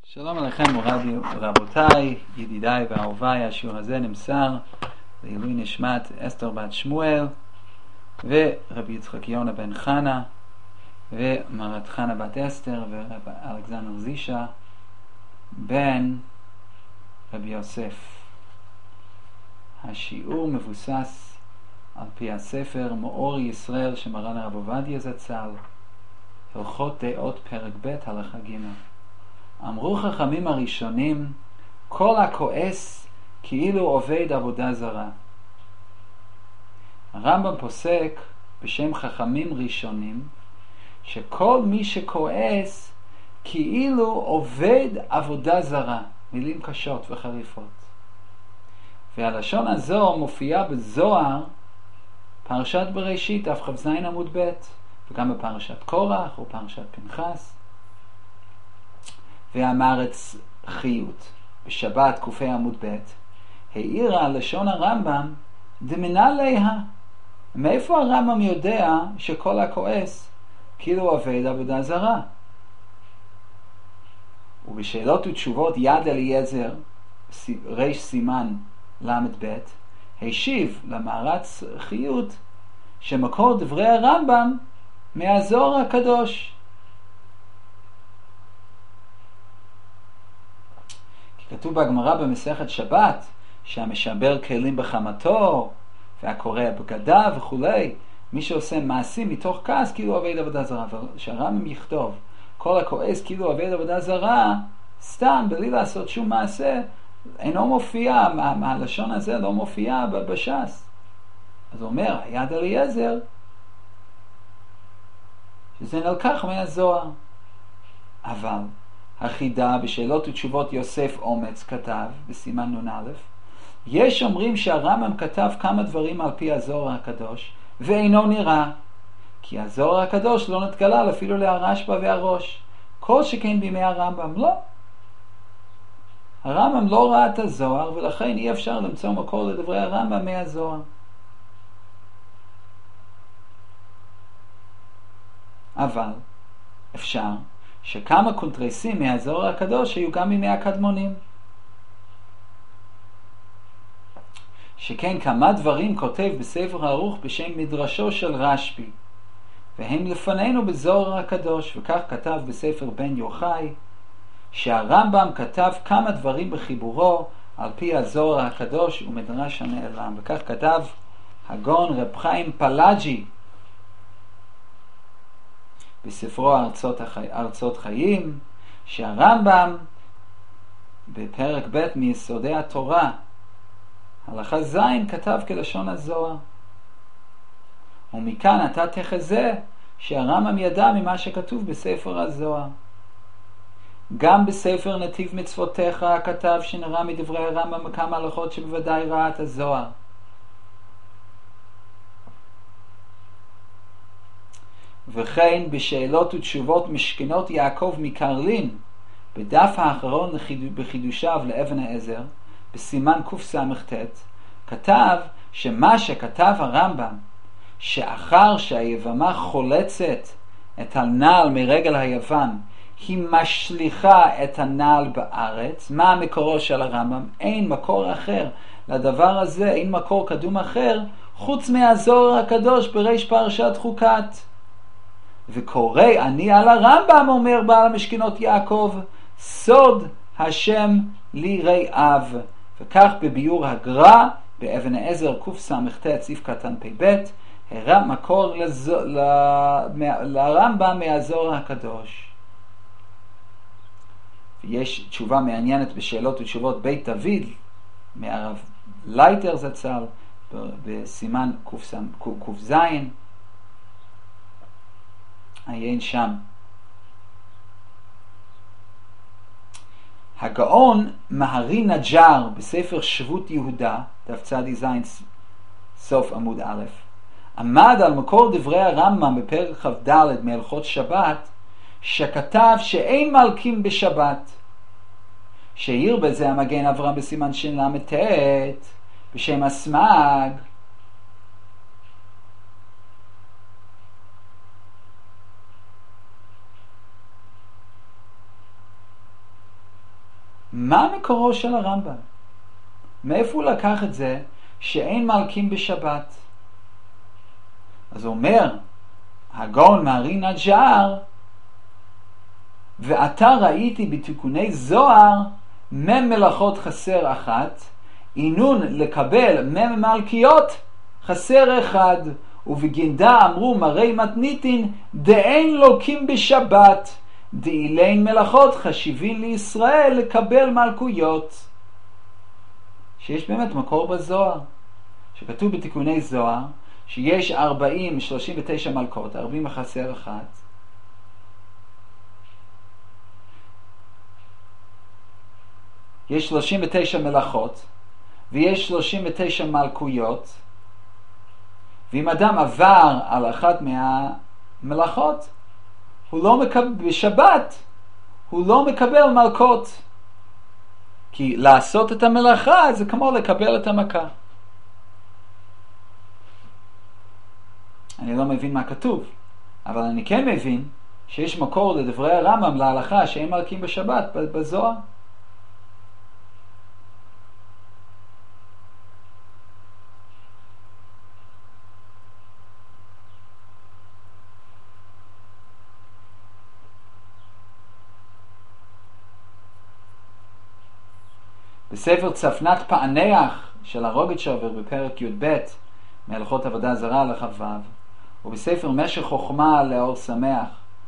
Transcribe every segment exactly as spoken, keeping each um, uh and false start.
שלום עליכם רבותיי, ידידיי ואהוביי. השיעור הזה נמסר לעילוי נשמת אסתר בת שמואל ורבי יצחק יונה בן חנה ומרת חנה בת אסתר ורבי אלכסנדר זישה בן רבי יוסף. השיעור מבוסס על פי הספר מאור ישראל שמרן הרב עובדיה זצ"ל, הלכות דעות פרק ב' הלכה ג'. אמרו חכמים הראשונים, כל הכועס כאילו עובד עבודה זרה. הרמב"ם פוסק בשם חכמים ראשונים שכל מי שכועס כאילו עובד עבודה זרה. מילים קשות וחריפות. והלשון הזו מופיעה בזוהר פרשת בראשית דף כ"ז עמוד ב', וגם בפרשת קורח ופרשת פנחס. והמארץ חיות בשבת קופי עמוד ב' העירה לשון הרמב"ם דמנה ליה. מאיפה הרמב"ם יודע שכל הכועס כאילו עובד עבודה זרה? ובשאלות ותשובות יד אליעזר ריש סימן למד ב' השיב למארץ חיות שמקור דברי הרמב"ם מהזוהר הקדוש. כתוב בגמרא במסכת שבת שהמשבר כלים בחמתו והקורא בגדיו וכולי, מי שעושה מעשים מתוך כעס כאילו עובד עבודה זרה. שהרמב"ם יכתוב כל הכועס כאילו עובד עבודה זרה סתם בלי לעשות שום מעשה, אינו מופיע, הלשון הזה לא מופיע בש"ס. אז הוא אומר יד אליעזר שזה נלקח מהזוהר. אבל החידה בשאלות ותשובות יוסף אומץ כתב בסימן נון א', יש אומרים שהרמב"ם כתב כמה דברים על פי הזוהר הקדוש ואינו נראה, כי הזוהר הקדוש לא נתגלה אפילו להרשב"א והראש, כל שכן בימי הרמב"ם. לא, הרמב"ם לא ראה את הזוהר, ולכן אי אפשר למצוא מקור לדברי הרמב"ם מהזוהר. אבל אפשר שכמה קונטרסים מהזוהר הקדוש היו גם מימי הקדמונים. שכן כמה דברים כותב בספר הערוך בשם מדרשו של רשב"י, והם לפנינו בזוהר הקדוש. וכך כתב בספר בן יוחאי שהרמב"ם כתב כמה דברים בחיבורו על פי הזוהר הקדוש ומדרש הנעלם. וכך כתב הגאון רב חיים פלאג'י בספרו ארצות, החי... ארצות חיים, שהרמב"ם בפרק ב' מיסודי התורה הלכה ז' כתב כלשון הזוהר. ומכאן אתה תחזה שהרמב"ם ידע ממה שכתוב בספר הזוהר. גם בספר נתיב מצוותיך כתב שנראה מדברי הרמב"ם בכמה הלכות שבוודאי ראה את הזוהר. וכן בשאלות ותשובות משכנות יעקב מקרלין בדף האחרון בחידושיו לאבן העזר בסימן קס"ט כתב שמה שכתב הרמב"ם שאחר שהיבמה חולצת את הנעל מרגל היוון היא משליחה את הנעל בארץ. מה המקורו של הרמב"ם? אין מקור אחר לדבר הזה, אין מקור קדום אחר חוץ מהזוהר הקדוש בריש פרשת חוקת. וקורא אני על הרמב"ם, אומר בעל המשכנות יעקב, סוד השם ליראיו. וכך בביור הגר"א באבן העזר קס"ט סעיף קטן פ"ב הראה מקור לז... ל... לרמב"ם מהזוהר הקדוש. ויש תשובה מעניינת בשאלות ותשובות בית דוד מהרב לייטר זצ"ל בסימן ק"ז, עיין שם. הגאון מהרי נג'אר בספר שבות יהודה דף צדי זין סוף עמוד א' עמד על מקור דברי הרמב"ם בפרק כ"ד מהלכות שבת שכתב שאין מלקים בשבת, שהעיר בזה המגן אברהם בסימן של"ט בשם הסמ"ג. מה מקורו של הרמב"ם? מאיפה הוא לקח את זה שאין מלקים בשבת? אז הוא אומר, הגאון מהרי נג'אר, ועתה ראיתי בתיקוני זוהר מם מלאכות חסר אחת, עינון לקבל מם מלכיות חסר אחד, ובגנדה אמרו מראי מתניתין דאין לוקים בשבת, דאילין מלאכות חשיבין לישראל לקבל מלכויות. שיש באמת מקור בזוהר, שכתוב בתיקוני זוהר, שיש ארבעים, שלושים ותשע מלכות, ארבעים וחסר אחת. יש שלושים ותשע מלאכות, ויש שלושים ותשע מלכויות, ואם אדם עבר על אחת מהמלאכות, הוא לא מקבל, בשבת, הוא לא מקבל מלכות. כי לעשות את המלאכה זה כמו לקבל את המכה. אני לא מבין מה כתוב, אבל אני כן מבין שיש מקור לדברי הרמב"ם להלכה שאין מלכים בשבת בזוהר. בספר צפנת פענח של הרוגצ'ובר בפרק י"ב מהלכות עבודה זרה לח"ו, ובספר משך חוכמה לאור שמח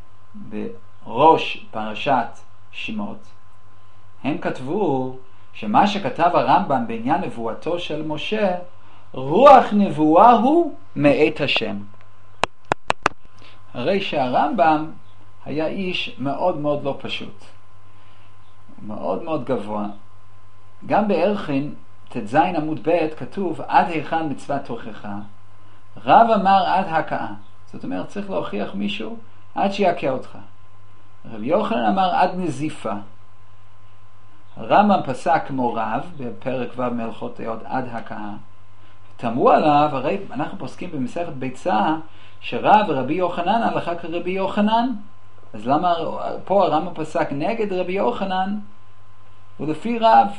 בראש פרשת שמות, הם כתבו שמה שכתב הרמב"ם בעניין נבואתו של משה, רוח נבואה הוא מאת השם. הרי שהרמב"ם היה איש מאוד מאוד לא פשוט, מאוד מאוד גבוה. גם בערכין תז עמוד ב' כתוב עד היכן מצוות תוכחה. רב אמר עד הכאה, זאת אומרת צריך להוכיח מישהו עד שיעקה אותך. רב יוחנן אמר עד נזיפה. הרמב"ם פסק כמו רב בפרק ו' מהלכות דעות עד הכאה. תמו עליו, הרי אנחנו פוסקים במסכת ביצה שרב רבי יוחנן הלכה כרבי יוחנן, אז למה פה הרמב"ם פסק נגד רבי יוחנן ולפי רב?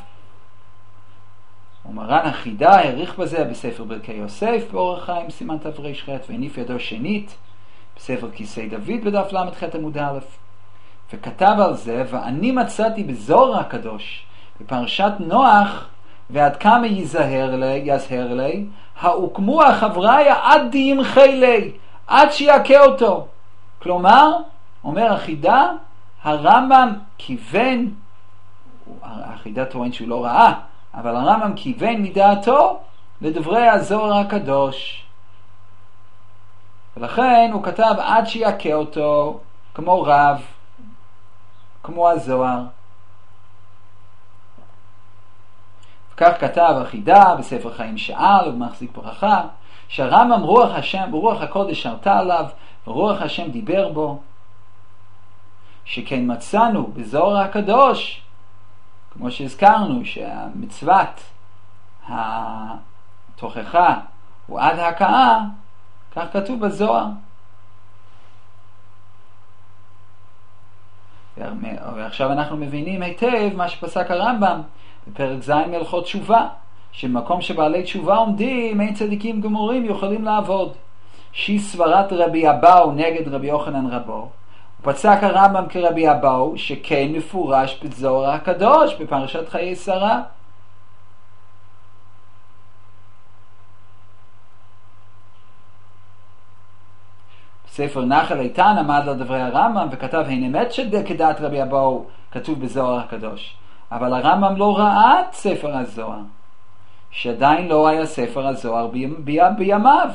ומרן החידה העריך בזה בספר ברכי יוסף באורח חיים סימן תר"ח, והניף ידו שנית בספר כיסי דוד בדף למ"ח עמוד א', וכתב על זה, ואני מצאתי בזוהר הקדוש בפרשת נוח, ועד כמה יזהר לי, יזהר לי, הוקמו החבריה עד דימחי לי, עד שיעקה אותו. כלומר, אומר החידה, הרמב"ם כיוון, החידה טוען שהוא לא ראה, אבל הרמב"ם כיוון מדעתו לדברי הזוהר הקדוש, ולכן הוא כתב עד שיעקה אותו, כמו רב, כמו הזוהר. וכך כתב החידה בספר חיים שאל ובמחזיק ברכה, שהרמב"ם רוח השם, רוח הקודש שרתה עליו ורוח השם דיבר בו, שכן מצאנו בזוהר הקדוש, כמו שהזכרנו שהמצוות התוכחה הוא עד הכאה, כך כתוב בזוהר. ועכשיו אנחנו מבינים היטב מה שפסק הרמב"ם בפרק ז' מהלכות תשובה, שבמקום שבעלי תשובה עומדים אין צדיקים גמורים יכולים לעבוד. שהיא סברת רבי אבאו נגד רבי יוחנן רבו, ופסק הרמב"ם כרבי אבאו שכן מפורש בזוהר הקדוש בפרשת חיי שרה. בספר נחל איתן עמד לדברי הרמב"ם וכתב הן אמת שכדעת רבי אבאו כתוב בזוהר הקדוש, אבל הרמב"ם לא ראה את ספר הזוהר, שעדיין לא היה ספר הזוהר בימיו.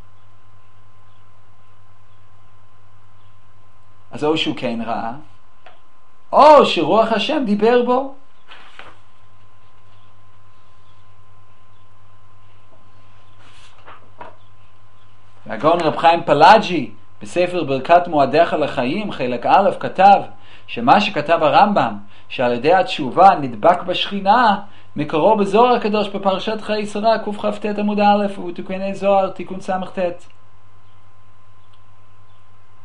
אז או שהוא כן ראה, או שרוח השם דיבר בו. והגאון רב חיים פלאג'י בספר ברכת מועדיך לחיים חלק א' כתב שמה שכתב הרמב"ם שעל ידי התשובה נדבק בשכינה, מקורו בזוהר הקדוש בפרשת חיי שרה קכ"ט עמוד א' ובתיקוני זוהר תיקון ס"ט.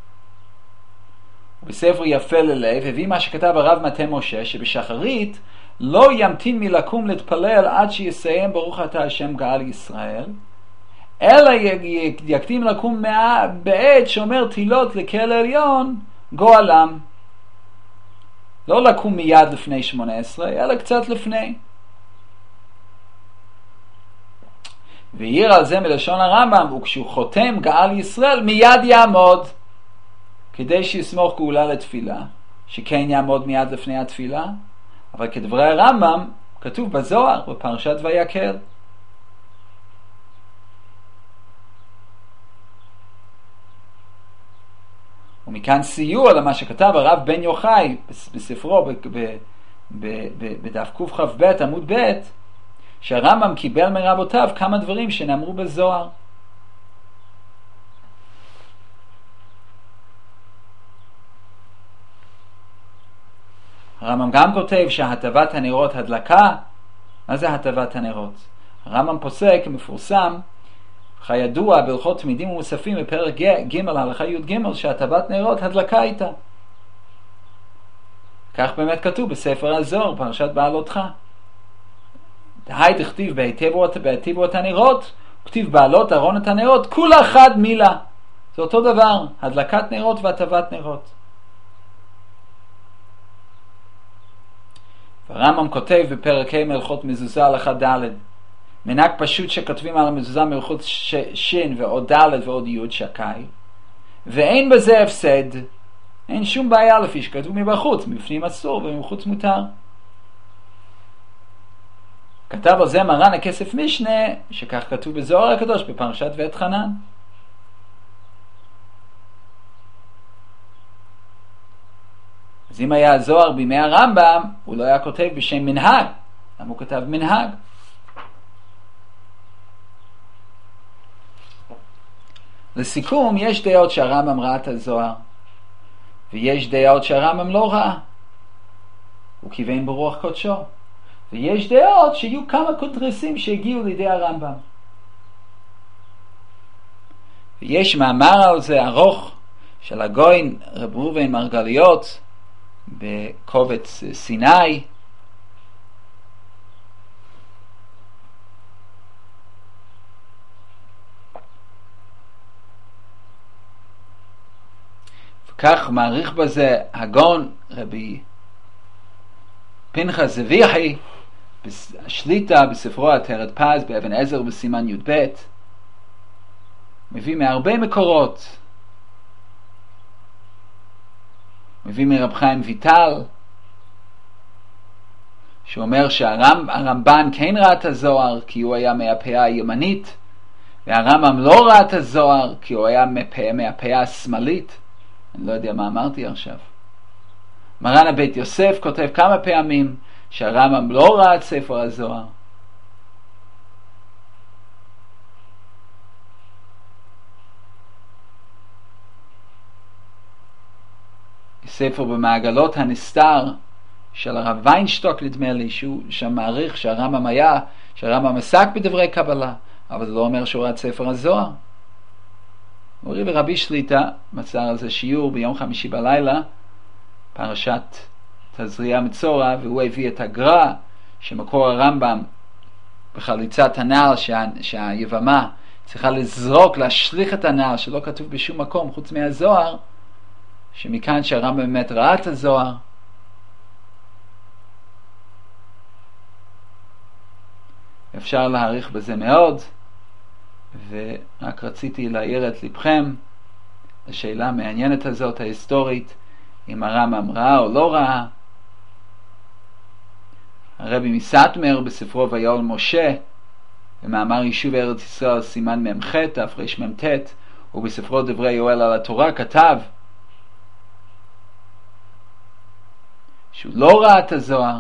בספר יפה ללב הביא מה שכתב הרב מטה משה שבשחרית לא ימתין מלקום להתפלל עד שיסיים ברוך אתה השם גאל ישראל, אלא יקדים לקום בעת שאומר תהילות לקהל העליון גואלם. לא לקום מיד לפני שמונה עשרה, אלא קצת לפני. והעיר על זה מלשון הרמב"ם, וכשהוא חותם גאל ישראל מיד יעמוד, כדי שיסמוך גאולה לתפילה, שכן יעמוד מיד לפני התפילה. אבל כדברי הרמב"ם כתוב בזוהר בפרשת ויקל. ומכאן סיוע למה שכתב הרב בן יוחאי בספרו בדף קכ"ב עמוד ב', שהרמב"ם קיבל מרבותיו כמה דברים שנאמרו בזוהר. הרמב"ם גם כותב שהטבת הנרות הדלקה, מה זה הטבת הנרות? הרמב"ם פוסק מפורסם, כידוע בהלכות תמידים ומוספים בפרק ג' הלכה י"ג, שהטבת נרות הדלקה איתה. כך באמת כתוב בספר הזוהר, פרשת בעלותך. דהי דכתיב בהיטיבו את הנרות, כתיב בעלות ארון את הנרות, כולה חד מילה. זה אותו דבר, הדלקת נרות והטבת נרות. הרמב"ם כותב בפרק ה' הלכות מזוזה הלכה ד', מנהג פשוט שכותבים על המזוזה מלכות שין ועוד ד' ועוד י' שקאי, ואין בזה הפסד, אין שום בעיה לפי שכתוב מבחוץ, מבפנים אסור ומבחוץ מותר. כתב על זה מרן הכסף משנה, שכך כתוב בזוהר הקדוש בפרשת ואת חנן. אז אם היה הזוהר בימי הרמב"ם, הוא לא היה כותב בשם מנהג. למה הוא כתב מנהג? לסיכום, יש דעות שהרמב"ם ראה את הזוהר, ויש דעות שהרמב"ם לא ראה. הוא כיוון ברוח קודשו. ויש דעות שיהיו כמה קונטרסים שהגיעו לידי הרמב"ם. ויש מאמר על זה ארוך של הגויין רב ראובן מרגליות בקובץ סיני. וכך מעריך בזה הגאון רבי פנחס זביחי השליטה בספרו עטרת פז באבן עזר בסימן י"ב, מביא מהרבה מקורות. מביא מרב חיים ויטל, שאומר שהרמב"ן כן ראה את הזוהר כי הוא היה מהפאה הימנית, והרמב"ם לא ראה את הזוהר כי הוא היה מהפאה השמאלית. אני לא יודע מה אמרתי עכשיו. מרן הבית יוסף כותב כמה פעמים שהרמב"ם לא ראה את ספר הזוהר. ספר במעגלות הנסתר של הרב ויינשטוק, נדמה לי, שהוא שם מעריך שהרמב"ם היה, שהרמב"ם עסק בדברי קבלה, אבל זה לא אומר שהוא ראה את ספר הזוהר. מורי ורבי שליטה מצא על זה שיעור ביום חמישי בלילה, פרשת תזריע מצורע, והוא הביא את הגר"א שמקור הרמב"ם בחליצת הנעל, שה, שהיבמה צריכה לזרוק, להשליך את הנעל, שלא כתוב בשום מקום חוץ מהזוהר, שמכאן שהרמב"ם באמת ראה את הזוהר. אפשר להעריך בזה מאוד, ורק רציתי להעיר את לבכם לשאלה המעניינת הזאת, ההיסטורית, אם הרמב"ם ראה או לא ראה. הרבי מסטמר בספרו ויעל משה, במאמר יישוב ארץ ישראל סימן ממ"ח תרמ"ט, ובספרו דברי יואל על התורה כתב שהוא לא ראה את הזוהר.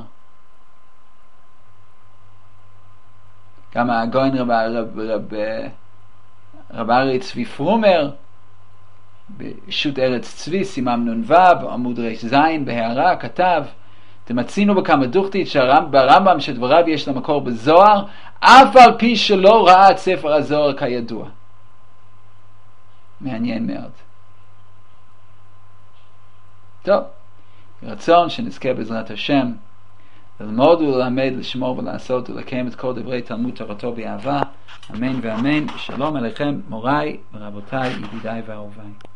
גם הגויין רב, רב, רב, רב אריה צבי פרומר בשו"ת ארץ צבי סימן נ"ו עמוד רז בהערה כתב, תמצינו בכמה דוכתית ברמב"ם שדבריו יש למקור בזוהר, אף על פי שלא ראה את ספר הזוהר כידוע. מעניין מאוד. טוב, רצון שנזכה בעזרת השם ללמוד וללמד, לשמור ולעשות ולקיים את כל דברי תלמוד תורתו באהבה, אמן ואמן. שלום עליכם מוריי ורבותיי, ידידיי ואהוביי.